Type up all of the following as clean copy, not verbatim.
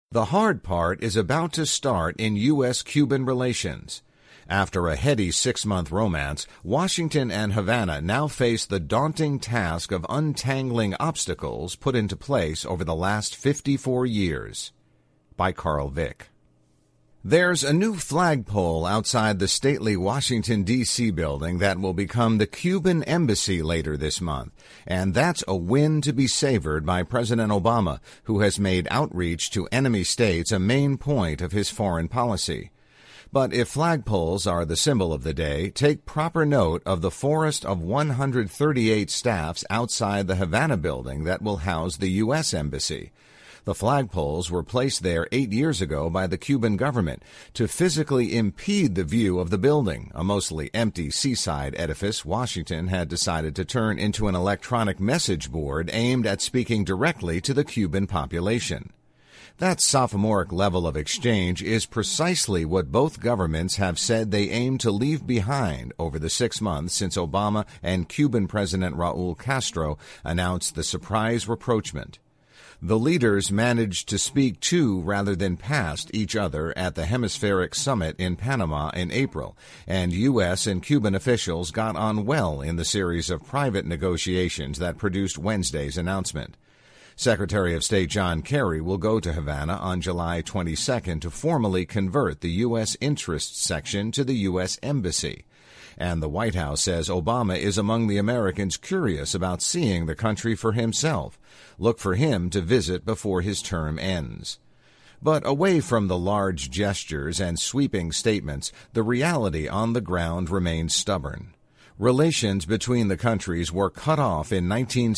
The hard part is about to start in U.S.-Cuban relations. After a heady 6-month romance, Washington and Havana now face the daunting task of untangling obstacles put into place over the last 54 years. By Carl Vick. There's a new flagpole outside the stately Washington, D.C. building that will become the Cuban embassy later this month, and that's a win to be savored by President Obama, who has made outreach to enemy states a main point of his foreign policy. But if flagpoles are the symbol of the day, take proper note of the forest of 138 staffs outside the Havana building that will house the U.S. embassy. The flagpoles were placed there 8 years ago by the Cuban government to physically impede the view of the building, a mostly empty seaside edifice Washington had decided to turn into an electronic message board aimed at speaking directly to the Cuban population. That sophomoric level of exchange is precisely what both governments have said they aim to leave behind over the 6 months since Obama and Cuban President Raul Castro announced the surprise rapprochement. The leaders managed to speak to rather than past each other at the Hemispheric Summit in Panama in April, and U.S. and Cuban officials got on well in the series of private negotiations that produced Wednesday's announcement. Secretary of State John Kerry will go to Havana on July 22nd to formally convert the U.S. interests section to the U.S. Embassy. And the White House says Obama is among the Americans curious about seeing the country for himself. Look for him to visit before his term ends. But away from the large gestures and sweeping statements, the reality on the ground remains stubborn. Relations between the countries were cut off in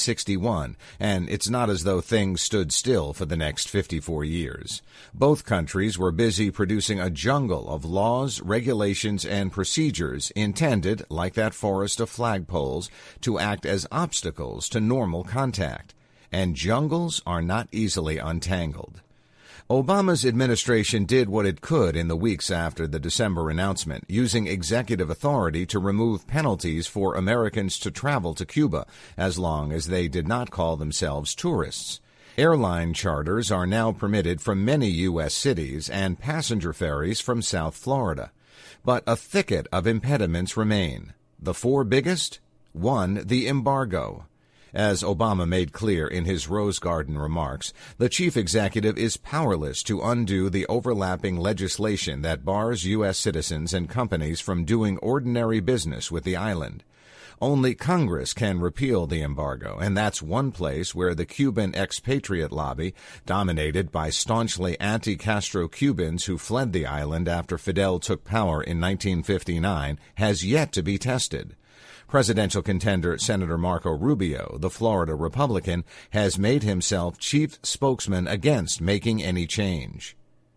1961, and it's not as though things stood still for the next 54 years. Both countries were busy producing a jungle of laws, regulations, and procedures intended, like that forest of flagpoles, to act as obstacles to normal contact. And jungles are not easily untangled. Obama's administration did what it could in the weeks after the December announcement, using executive authority to remove penalties for Americans to travel to Cuba, as long as they did not call themselves tourists. Airline charters are now permitted from many U.S. cities and passenger ferries from South Florida. But a thicket of impediments remain. The 4 biggest? 1. The embargo. As Obama made clear in his Rose Garden remarks, the chief executive is powerless to undo the overlapping legislation that bars U.S. citizens and companies from doing ordinary business with the island. Only Congress can repeal the embargo, and that's one place where the Cuban expatriate lobby, dominated by staunchly anti-Castro Cubans who fled the island after Fidel took power in 1959, has yet to be tested. Presidential contender Senator Marco Rubio, the Florida Republican, has made himself chief spokesman against making any change.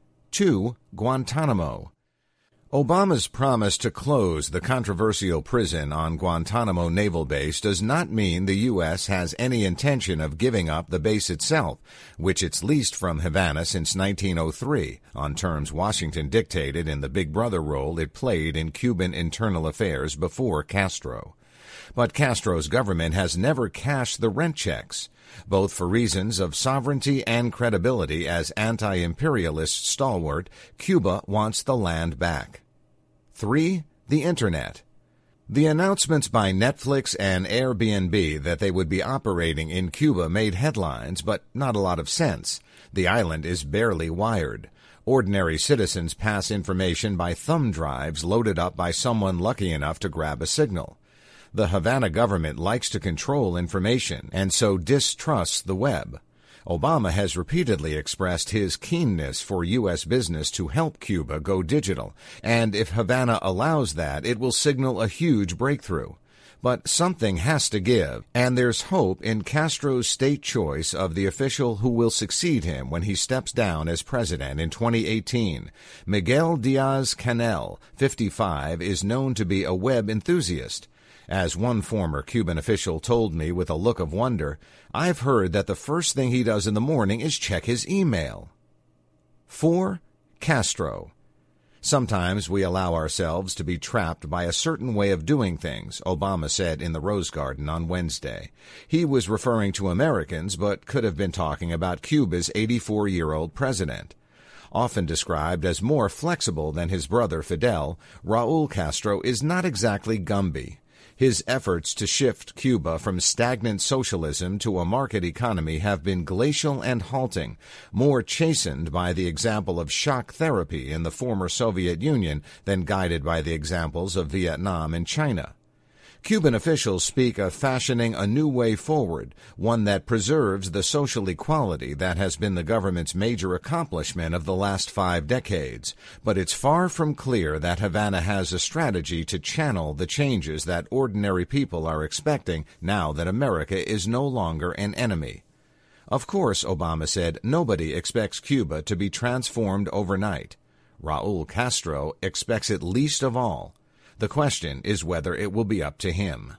2. Guantanamo. Obama's promise to close the controversial prison on Guantanamo Naval Base does not mean the U.S. has any intention of giving up the base itself, which it's leased from Havana since 1903, on terms Washington dictated in the Big Brother role it played in Cuban internal affairs before Castro. But Castro's government has never cashed the rent checks, both for reasons of sovereignty and credibility as anti-imperialist stalwart. Cuba wants the land back. 3. The Internet. The announcements by Netflix and Airbnb that they would be operating in Cuba made headlines, but not a lot of sense. The island is barely wired. Ordinary citizens pass information by thumb drives loaded up by someone lucky enough to grab a signal. The Havana government likes to control information and so distrusts the web. Obama has repeatedly expressed his keenness for U.S. business to help Cuba go digital, and if Havana allows that, it will signal a huge breakthrough. But something has to give, and there's hope in Castro's state choice of the official who will succeed him when he steps down as president in 2018. Miguel Diaz-Canel, 55, is known to be a web enthusiast. As one former Cuban official told me with a look of wonder, I've heard that the first thing he does in the morning is check his email. 4. Castro. Sometimes we allow ourselves to be trapped by a certain way of doing things, Obama said in the Rose Garden on Wednesday. He was referring to Americans, but could have been talking about Cuba's 84-year-old president. Often described as more flexible than his brother Fidel, Raul Castro is not exactly Gumby. His efforts to shift Cuba from stagnant socialism to a market economy have been glacial and halting, more chastened by the example of shock therapy in the former Soviet Union than guided by the examples of Vietnam and China. Cuban officials speak of fashioning a new way forward, one that preserves the social equality that has been the government's major accomplishment of the last 5 decades. But it's far from clear that Havana has a strategy to channel the changes that ordinary people are expecting now that America is no longer an enemy. Of course, Obama said, nobody expects Cuba to be transformed overnight. Raul Castro expects it least of all. The question is whether it will be up to him.